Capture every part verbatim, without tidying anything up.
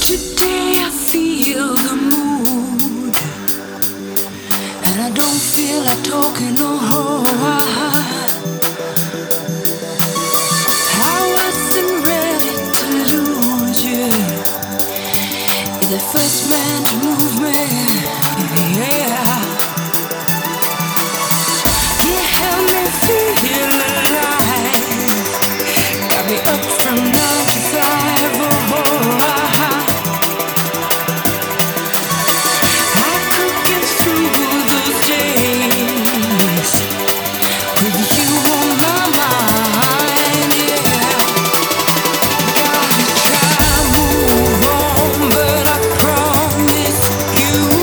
Today I feel the mood, and I don't feel like talking no more. I wasn't ready to lose you. You're the first man to move me, yeah. You help me feel alive, got me up from nine to five. Oh, I could get through those days with you on my mind, yeah. Gotta try move on, but I promise you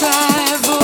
inside.